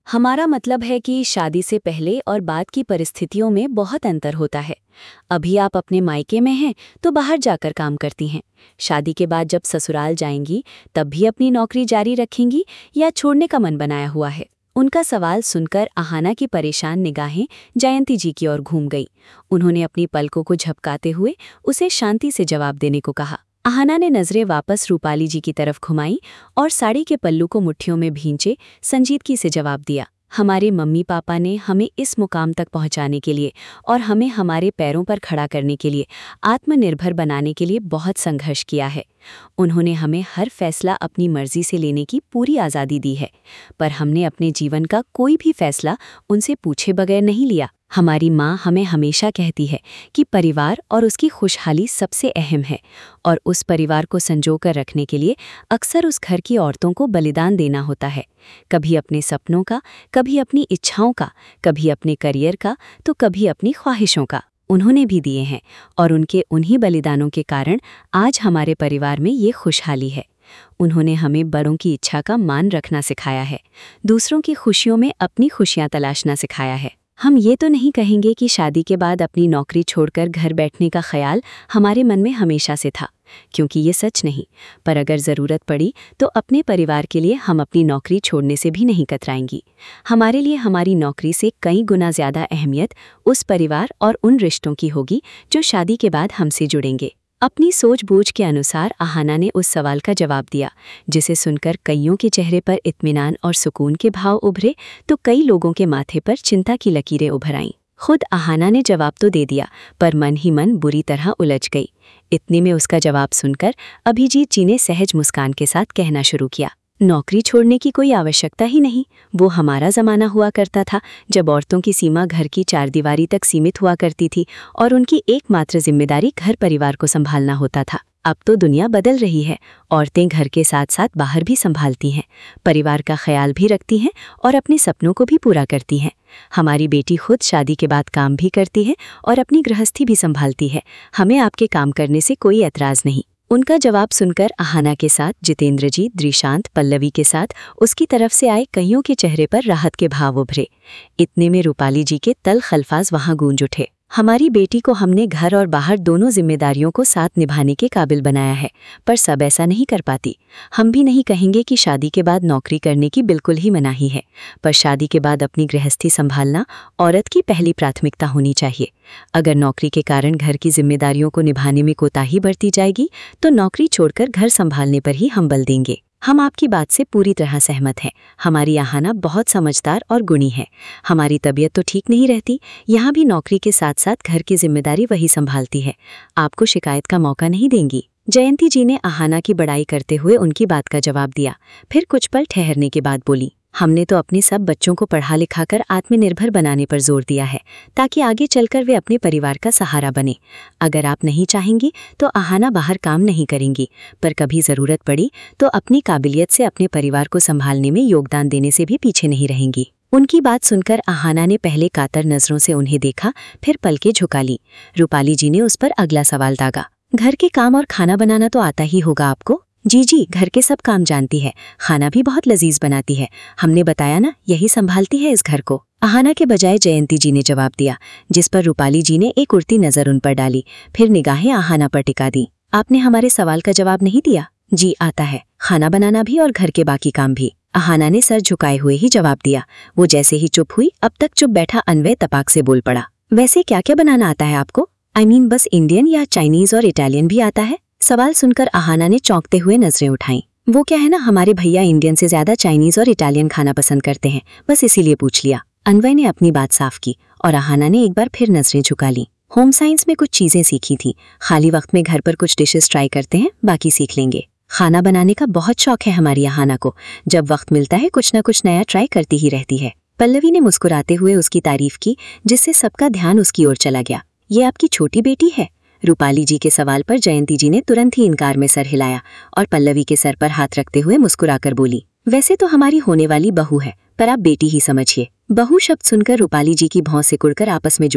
हमारा मतलब है कि शादी से पहले और बाद की परिस्थितियों में बहुत अंतर होता है। अभी आप अपने मायके में हैं तो बाहर जाकर काम करती हैं। शादी के बाद जब ससुराल जाएंगी तब भी अपनी नौकरी जारी रखेंगी या छोड़ने का मन बनाया हुआ है। उनका सवाल सुनकर अहाना की परेशान निगाहें जयंती जी की ओर घूम गई। उन्होंने अपनी पलकों को झपकाते हुए उसे शांति से जवाब देने को कहा। अहाना ने नजरें वापस रूपाली जी की तरफ घुमाई और साड़ी के पल्लू को मुट्ठियों में भींचे संजीदगी से जवाब दिया। हमारे मम्मी पापा ने हमें इस मुकाम तक पहुंचाने के लिए और हमें हमारे पैरों पर खड़ा करने के लिए, आत्मनिर्भर बनाने के लिए बहुत संघर्ष किया है। उन्होंने हमें हर फैसला अपनी मर्जी से लेने की पूरी आज़ादी दी है, पर हमने अपने जीवन का कोई भी फैसला उनसे पूछे बगैर नहीं लिया। हमारी माँ हमें हमेशा कहती है कि परिवार और उसकी खुशहाली सबसे अहम है, और उस परिवार को संजोकर रखने के लिए अक्सर उस घर की औरतों को बलिदान देना होता है। कभी अपने सपनों का, कभी अपनी इच्छाओं का, कभी अपने करियर का, तो कभी अपनी ख्वाहिशों का। उन्होंने भी दिए हैं, और उनके उन्हीं बलिदानों के कारण आज हमारे परिवार में ये खुशहाली है। उन्होंने हमें बड़ों की इच्छा का मान रखना सिखाया है, दूसरों की खुशियों में अपनी खुशियां तलाशना सिखाया है। हम ये तो नहीं कहेंगे कि शादी के बाद अपनी नौकरी छोड़कर घर बैठने का ख्याल हमारे मन में हमेशा से था, क्योंकि ये सच नहीं। पर अगर ज़रूरत पड़ी तो अपने परिवार के लिए हम अपनी नौकरी छोड़ने से भी नहीं कतराएंगी। हमारे लिए हमारी नौकरी से कई गुना ज़्यादा अहमियत उस परिवार और उन रिश्तों की होगी जो शादी के बाद हमसे जुड़ेंगे। अपनी सोच-बूझ के अनुसार अहाना ने उस सवाल का जवाब दिया, जिसे सुनकर कईयों के चेहरे पर इत्मीनान और सुकून के भाव उभरे तो कई लोगों के माथे पर चिंता की लकीरें उभर आईं। खुद अहाना ने जवाब तो दे दिया, पर मन ही मन बुरी तरह उलझ गई। इतने में उसका जवाब सुनकर अभिजीत जी ने सहज मुस्कान के साथ कहना शुरू किया, नौकरी छोड़ने की कोई आवश्यकता ही नहीं। वो हमारा ज़माना हुआ करता था जब औरतों की सीमा घर की चारदीवारी तक सीमित हुआ करती थी और उनकी एकमात्र जिम्मेदारी घर परिवार को संभालना होता था। अब तो दुनिया बदल रही है। औरतें घर के साथ साथ बाहर भी संभालती हैं, परिवार का ख्याल भी रखती हैं और अपने सपनों को भी पूरा करती हैं। हमारी बेटी खुद शादी के बाद काम भी करती है और अपनी गृहस्थी भी संभालती है। हमें आपके काम करने से कोई एतराज़ नहीं। उनका जवाब सुनकर अहाना के साथ जितेंद्र जी, द्रिशांत, पल्लवी के साथ उसकी तरफ से आए कईयों के चेहरे पर राहत के भाव उभरे। इतने में रूपाली जी के तल्ख अल्फाज वहां गूंज उठे, हमारी बेटी को हमने घर और बाहर दोनों जिम्मेदारियों को साथ निभाने के काबिल बनाया है, पर सब ऐसा नहीं कर पाती। हम भी नहीं कहेंगे कि शादी के बाद नौकरी करने की बिल्कुल ही मनाही है, पर शादी के बाद अपनी गृहस्थी संभालना औरत की पहली प्राथमिकता होनी चाहिए। अगर नौकरी के कारण घर की जिम्मेदारियों को निभाने में कोताही बरती जाएगी तो नौकरी छोड़कर घर संभालने पर ही हम बल देंगे। हम आपकी बात से पूरी तरह सहमत हैं। हमारी अहाना बहुत समझदार और गुणी है। हमारी तबीयत तो ठीक नहीं रहती, यहाँ भी नौकरी के साथ साथ घर की जिम्मेदारी वही संभालती है। आपको शिकायत का मौका नहीं देंगी। जयंती जी ने अहाना की बड़ाई करते हुए उनकी बात का जवाब दिया, फिर कुछ पल ठहरने के बाद बोली, हमने तो अपने सब बच्चों को पढ़ा लिखाकर आत्मनिर्भर बनाने पर जोर दिया है, ताकि आगे चलकर वे अपने परिवार का सहारा बने। अगर आप नहीं चाहेंगी तो अहाना बाहर काम नहीं करेंगी, पर कभी ज़रूरत पड़ी तो अपनी काबिलियत से अपने परिवार को संभालने में योगदान देने से भी पीछे नहीं रहेंगी। उनकी बात सुनकर अहाना ने पहले कातर नज़रों से उन्हें देखा, फिर पलकें झुका ली। रूपाली जी ने उस पर अगला सवाल दागा, घर के काम और खाना बनाना तो आता ही होगा आपको? जी जी, घर के सब काम जानती है, खाना भी बहुत लजीज बनाती है। हमने बताया ना, यही संभालती है इस घर को। अहाना के बजाय जयंती जी ने जवाब दिया, जिस पर रूपाली जी ने एक उड़ती नजर उन पर डाली, फिर निगाहें अहाना पर टिका दी। आपने हमारे सवाल का जवाब नहीं दिया। जी आता है, खाना बनाना भी और घर के बाकी काम भी। अहाना ने सर झुकाए हुए ही जवाब दिया। वो जैसे ही चुप हुई, अब तक चुप बैठा अन्वय तपाक से बोल पड़ा, वैसे क्या क्या बनाना आता है आपको? बस इंडियन या चाइनीज और इटालियन भी आता है? सवाल सुनकर अहाना ने चौंकते हुए नजरें उठाईं। वो क्या है ना, हमारे भैया इंडियन से ज्यादा चाइनीज और इटालियन खाना पसंद करते हैं, बस इसीलिए पूछ लिया। अन्वय ने अपनी बात साफ की और अहाना ने एक बार फिर नजरें झुका ली। होम साइंस में कुछ चीजें सीखी थी, खाली वक्त में घर पर कुछ डिशेस ट्राई करते हैं, बाकी सीख लेंगे। खाना बनाने का बहुत शौक है हमारी अहाना को, जब वक्त मिलता है कुछ न कुछ नया ट्राई करती ही रहती है। पल्लवी ने मुस्कुराते हुए उसकी तारीफ की, जिससे सबका ध्यान उसकी ओर चला गया। ये आपकी छोटी बेटी है? रूपाली जी के सवाल पर जयंती जी ने तुरंत ही इनकार में सर हिलाया और पल्लवी के सर पर हाथ रखते हुए मुस्कुराकर बोली, वैसे तो हमारी होने वाली बहू है, पर आप बेटी ही समझिए। बहू शब्द सुनकर रूपाली जी की भौं सिकुड़कर आपस में जुड़ गईं।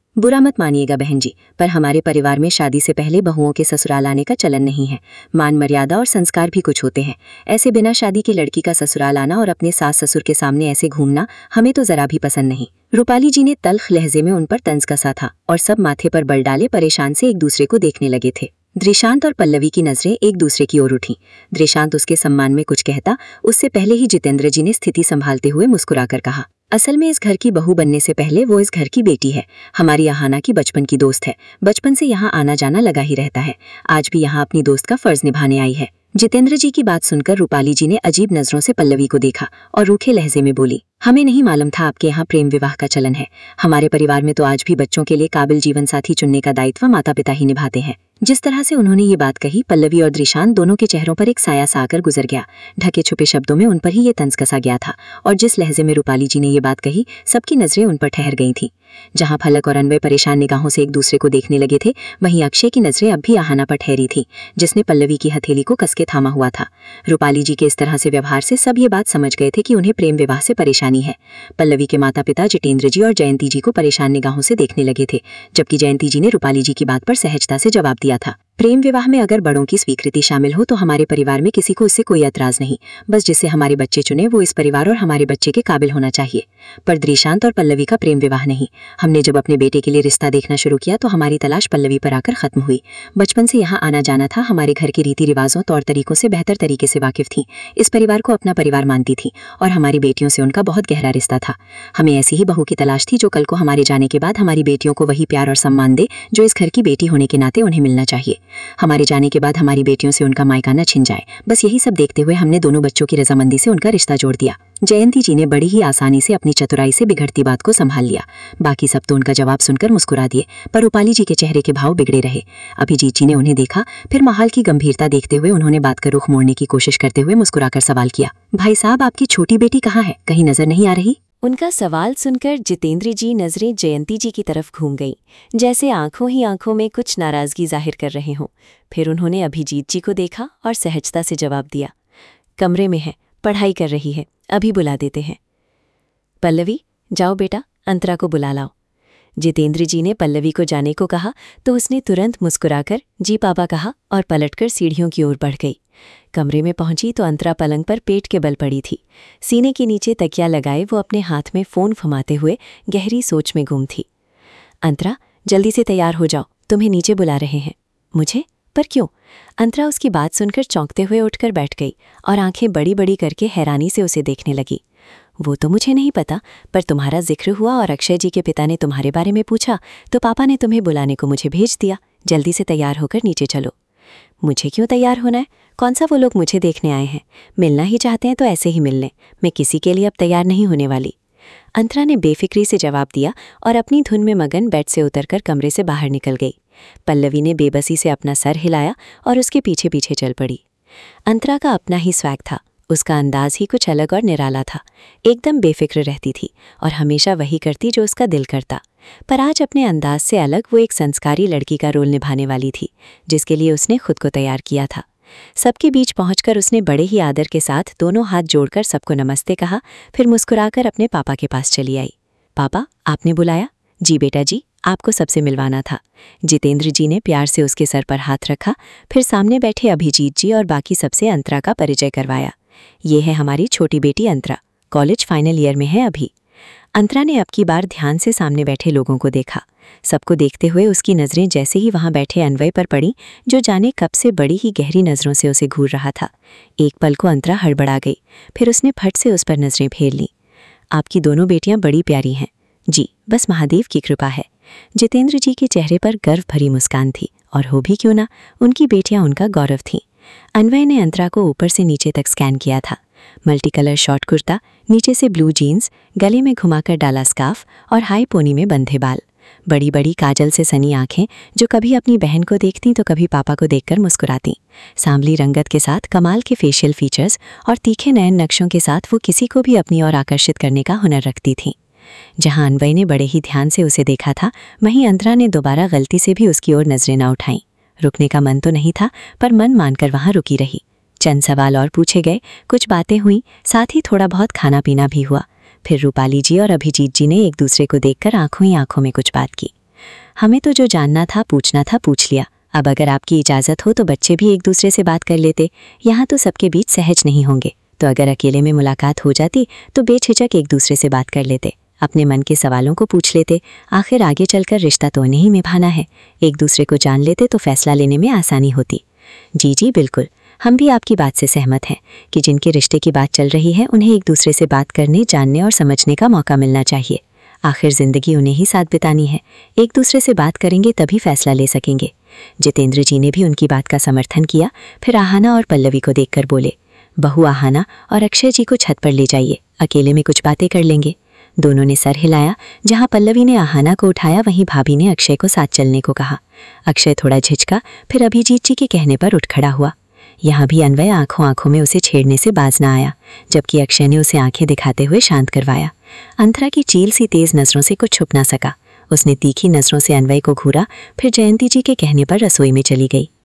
बुरा मत मानिएगा बहन जी, पर हमारे परिवार में शादी से पहले बहुओं के ससुराल आने का चलन नहीं है। मान मर्यादा और संस्कार भी कुछ होते हैं। ऐसे बिना शादी की लड़की का ससुराल आना और अपने सास ससुर के सामने ऐसे घूमना हमें तो जरा भी पसंद नहीं। रूपाली जी ने तल्ख लहजे में उन पर तंज कसा था और सब माथे पर बल डाले परेशान से एक दूसरे को देखने लगे थे। दृशांत और पल्लवी की नजरें एक दूसरे की ओर उठीं। दृशांत उसके सम्मान में कुछ कहता, उससे पहले ही जितेंद्र जी ने स्थिति संभालते हुए मुस्कुराकर कहा, असल में इस घर की बहू बनने से पहले वो इस घर की बेटी है। हमारी अहाना की बचपन की दोस्त है। बचपन से यहाँ आना जाना लगा ही रहता है। आज भी यहाँ अपनी दोस्त का फर्ज निभाने आई है। जितेंद्र जी की बात सुनकर रूपाली जी ने अजीब नजरों से पल्लवी को देखा और रूखे लहजे में बोली, हमें नहीं मालूम था आपके यहाँ प्रेम विवाह का चलन है। हमारे परिवार में तो आज भी बच्चों के लिए काबिल जीवन साथी चुनने का दायित्व माता पिता ही निभाते हैं। जिस तरह से उन्होंने ये बात कही, पल्लवी और दृशांत दोनों के चेहरों पर एक साया सा आकर गुजर गया। ढके छुपे शब्दों में उन पर ही ये तंज कसा गया था और जिस लहजे में रूपाली जी ने ये बात कही, सबकी नजरें उन पर ठहर गई थीं। जहां फलक और अन्वय परेशान निगाहों से एक दूसरे को देखने लगे थे, वहीं अक्षय की नजरें अब भी आहाना पर ठहरी थी, जिसने पल्लवी की हथेली को कसके थामा हुआ था। रूपाली जी के इस तरह से व्यवहार से सब ये बात समझ गए थे कि उन्हें प्रेम विवाह से परेशानी है। पल्लवी के माता पिता जितेंद्र जी और जयंती जी को परेशान निगाहों से देखने लगे थे, जबकि जयंती जी ने रूपाली जी की बात पर सहजता से जवाब दिया था, प्रेम विवाह में अगर बड़ों की स्वीकृति शामिल हो तो हमारे परिवार में किसी को इससे कोई एतराज नहीं। बस जिससे हमारे बच्चे चुने वो इस परिवार और हमारे बच्चे के काबिल होना चाहिए। पर दृशांत और पल्लवी का प्रेम विवाह नहीं। हमने जब अपने बेटे के लिए रिश्ता देखना शुरू किया तो हमारी तलाश पल्लवी पर आकर खत्म हुई। बचपन से यहाँ आना जाना था, हमारे घर के रीति रिवाजों तौर तरीकों से बेहतर तरीके से वाकिफ थी। इस परिवार को अपना परिवार मानती थी और हमारी बेटियों से उनका बहुत गहरा रिश्ता था। हमें ऐसी ही बहू की तलाश थी जो कल को हमारे जाने के बाद हमारी बेटियों को वही प्यार और सम्मान दे जो इस घर की बेटी होने के नाते उन्हें मिलना चाहिए। हमारे जाने के बाद हमारी बेटियों से उनका मायका न छिन जाए। बस यही सब देखते हुए हमने दोनों बच्चों की रजामंदी से उनका रिश्ता जोड़ दिया। जयंती जी ने बड़ी ही आसानी से अपनी चतुराई से बिगड़ती बात को संभाल लिया। बाकी सब तो उनका जवाब सुनकर मुस्कुरा दिए, पर रूपाली जी के चेहरे के भाव बिगड़े रहे। अभिजीत जी ने उन्हें देखा, फिर माहौल की गंभीरता देखते हुए उन्होंने बात का रुख मोड़ने की कोशिश करते हुए मुस्कुराकर सवाल किया, भाई साहब आपकी छोटी बेटी कहाँ है? कहीं नजर नहीं आ रही? उनका सवाल सुनकर जितेंद्र जी नजरें जयंती जी की तरफ घूम गईं, जैसे आंखों ही आंखों में कुछ नाराजगी जाहिर कर रहे हों। फिर उन्होंने अभिजीत जी को देखा और सहजता से जवाब दिया, कमरे में है, पढ़ाई कर रही है, अभी बुला देते हैं। पल्लवी, जाओ बेटा, अंतरा को बुला लाओ। जितेंद्र जी ने पल्लवी को जाने को कहा तो उसने तुरंत मुस्कुराकर जी पापा कहा और पलटकर सीढ़ियों की ओर बढ़ गई। कमरे में पहुंची तो अंतरा पलंग पर पेट के बल पड़ी थी। सीने के नीचे तकिया लगाए वो अपने हाथ में फ़ोन फमाते हुए गहरी सोच में गुम थी। अंतरा, जल्दी से तैयार हो जाओ, तुम्हें नीचे बुला रहे हैं। मुझे? पर क्यों? अंतरा उसकी बात सुनकर चौंकते हुए उठकर बैठ गई और आंखें बड़ी बड़ी करके हैरानी से उसे देखने लगी। वो तो मुझे नहीं पता, पर तुम्हारा जिक्र हुआ और अक्षय जी के पिता ने तुम्हारे बारे में पूछा तो पापा ने तुम्हें बुलाने को मुझे भेज दिया। जल्दी से तैयार होकर नीचे चलो। मुझे क्यों तैयार होना है? कौन सा वो लोग मुझे देखने आए हैं? मिलना ही चाहते हैं तो ऐसे ही मिल लें। मैं किसी के लिए अब तैयार नहीं होने वाली। अंतरा ने बेफिक्री से जवाब दिया और अपनी धुन में मगन बेड से उतरकर कमरे से बाहर निकल गई। पल्लवी ने बेबसी से अपना सर हिलाया और उसके पीछे पीछे चल पड़ी। अंतरा का अपना ही स्वैग था, उसका अंदाज ही कुछ अलग और निराला था। एकदम बेफिक्र रहती थी और हमेशा वही करती जो उसका दिल करता। पर आज अपने अंदाज से अलग वो एक संस्कारी लड़की का रोल निभाने वाली थी, जिसके लिए उसने खुद को तैयार किया था। सबके बीच पहुंचकर उसने बड़े ही आदर के साथ दोनों हाथ जोड़कर सबको नमस्ते कहा, फिर मुस्कुराकर अपने पापा के पास चली आई। पापा, आपने बुलाया? जी बेटा जी, आपको सबसे मिलवाना था। जितेंद्र जी ने प्यार से उसके सर पर हाथ रखा, फिर सामने बैठे अभिजीत जी और बाकी सबसे अंतरा का परिचय करवाया। ये है हमारी छोटी बेटी अंतरा, कॉलेज फाइनल ईयर में है अभी। अंतरा ने अब की बार ध्यान से सामने बैठे लोगों को देखा। सबको देखते हुए उसकी नज़रें जैसे ही वहां बैठे अन्वय पर पड़ी, जो जाने कब से बड़ी ही गहरी नज़रों से उसे घूर रहा था। एक पल को अंतरा हड़बड़ा गई, फिर उसने फट से उस पर नज़रें फेर लीं। आपकी दोनों बेटियां बड़ी प्यारी हैं। जी, बस महादेव की कृपा है। जितेंद्र जी के चेहरे पर गर्व भरी मुस्कान थी, और हो भी क्यों ना, उनकी बेटियां उनका गौरव थीं। अन्वय ने अंतरा को ऊपर से नीचे तक स्कैन किया था। मल्टी कलर शॉर्ट कुर्ता, नीचे से ब्लू जीन्स, गले में घुमाकर डाला स्कार्फ और हाई पोनी में बंधे बाल, बड़ी बड़ी काजल से सनी आंखें जो कभी अपनी बहन को देखती तो कभी पापा को देखकर मुस्कुराती। सांवली रंगत के साथ कमाल के फेशियल फीचर्स और तीखे नयन नक्शों के साथ वो किसी को भी अपनी ओर आकर्षित करने का हुनर रखती थी। जहां अन्वय ने बड़े ही ध्यान से उसे देखा था, वहीं अंतरा ने दोबारा गलती से भी उसकी ओर नजरें न उठाईं। रुकने का मन तो नहीं था, पर मन मानकर वहां रुकी रही। चंद सवाल और पूछे गए, कुछ बातें हुई, साथ ही थोड़ा बहुत खाना पीना भी हुआ। फिर रूपाली जी और अभिजीत जी ने एक दूसरे को देखकर आंखों ही आंखों में कुछ बात की। हमें तो जो जानना था पूछना था पूछ लिया। अब अगर आपकी इजाज़त हो तो बच्चे भी एक दूसरे से बात कर लेते। यहाँ तो सबके बीच सहज नहीं होंगे, तो अगर अकेले में मुलाकात हो जाती तो बेझिझक एक दूसरे से बात कर लेते, अपने मन के सवालों को पूछ लेते। आखिर आगे चलकर रिश्ता तो उन्हें ही निभाना है। एक दूसरे को जान लेते तो फैसला लेने में आसानी होती। जी जी बिल्कुल, हम भी आपकी बात से सहमत हैं कि जिनके रिश्ते की बात चल रही है उन्हें एक दूसरे से बात करने, जानने और समझने का मौका मिलना चाहिए। आखिर ज़िंदगी उन्हें ही साथ बितानी है। एक दूसरे से बात करेंगे तभी फैसला ले सकेंगे। जितेंद्र जी ने भी उनकी बात का समर्थन किया। फिर आहाना और पल्लवी को देखकर बोले, बहू आहाना और अक्षय जी को छत पर ले जाइए, अकेले में कुछ बातें कर लेंगे। दोनों ने सर हिलाया। जहां पल्लवी ने आहाना को उठाया वहीं भाभी ने अक्षय को साथ चलने को कहा। अक्षय थोड़ा झिझका, फिर अभिजीत जी के कहने पर उठ खड़ा हुआ। यहाँ भी अन्वय आंखों आंखों में उसे छेड़ने से बाज ना आया, जबकि अक्षय ने उसे आंखें दिखाते हुए शांत करवाया। अंतरा की चील सी तेज नजरों से कुछ छुप ना सका। उसने तीखी नजरों से अन्वय को घूरा, फिर जयंती जी के कहने पर रसोई में चली गई।